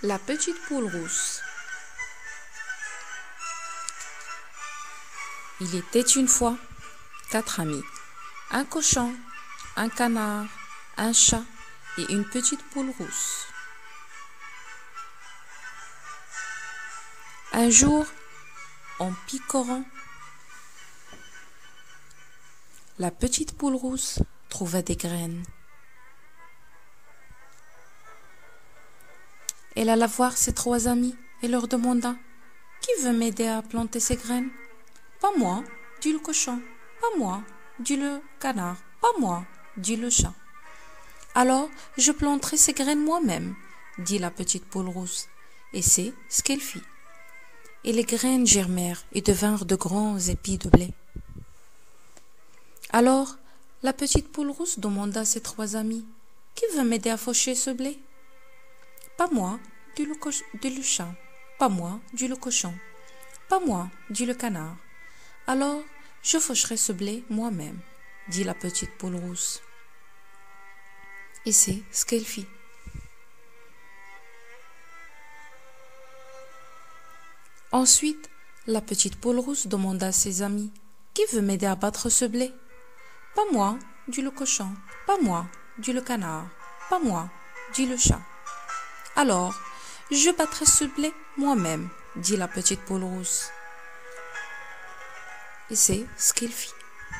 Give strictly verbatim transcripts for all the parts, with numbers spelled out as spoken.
La petite poule rousse. Il était une fois quatre amis, un cochon, un canard, un chat et une petite poule rousse. Un jour, en picorant, la petite poule rousse trouva des graines. Elle alla voir ses trois amis et leur demanda « Qui veut m'aider à planter ces graines ?»« Pas moi, dit le cochon. Pas moi, dit le canard. Pas moi, dit le chat. »« Alors, je planterai ces graines moi-même, dit la petite poule rousse. » Et c'est ce qu'elle fit. Et les graines germèrent et devinrent de grands épis de blé. Alors, la petite poule rousse demanda à ses trois amis « Qui veut m'aider à faucher ce blé ?»« Pas moi, dit le, dit le chat. Pas moi, dit le cochon. Pas moi, dit le canard. Alors, je faucherai ce blé moi-même, dit la petite poule rousse. Et c'est ce qu'elle fit. Ensuite, la petite poule rousse demanda à ses amis « Qui veut m'aider à battre ce blé ?»« Pas moi, dit le cochon. Pas moi, dit le canard. Pas moi, dit le chat. Alors, je battrai ce blé moi-même, dit la petite poule rousse. Et c'est ce qu'il fit.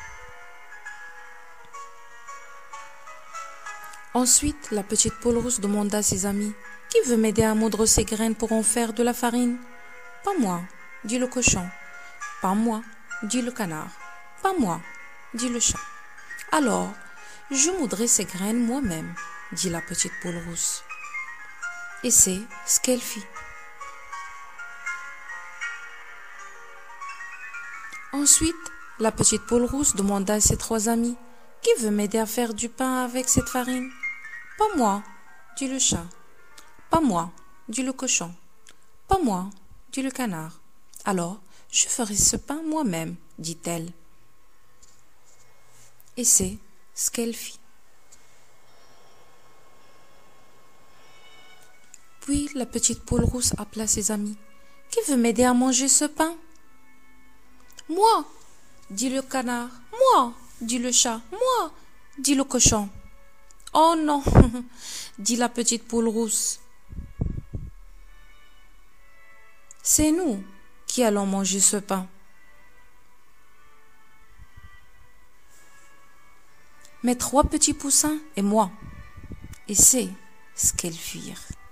Ensuite, la petite poule rousse demanda à ses amis « Qui veut m'aider à moudre ces graines pour en faire de la farine ?»« Pas moi, dit le cochon. Pas moi, dit le canard. Pas moi, dit le chat. Alors, je moudrai ces graines moi-même, dit la petite poule rousse. Et c'est ce qu'elle fit. Ensuite, la petite poule rousse demanda à ses trois amis « Qui veut m'aider à faire du pain avec cette farine ?»« Pas moi, dit le chat. Pas moi, dit le cochon. Pas moi, dit le canard. Alors, je ferai ce pain moi-même, dit-elle. Et c'est ce qu'elle fit. Puis la petite poule rousse appela ses amis. « Qui veut m'aider à manger ce pain ?»« Moi, dit le canard. Moi, dit le chat. Moi, dit le cochon. »« Oh non, dit la petite poule rousse. C'est nous qui allons manger ce pain. » Mes trois petits poussins et moi. Et c'est ce qu'elles firent.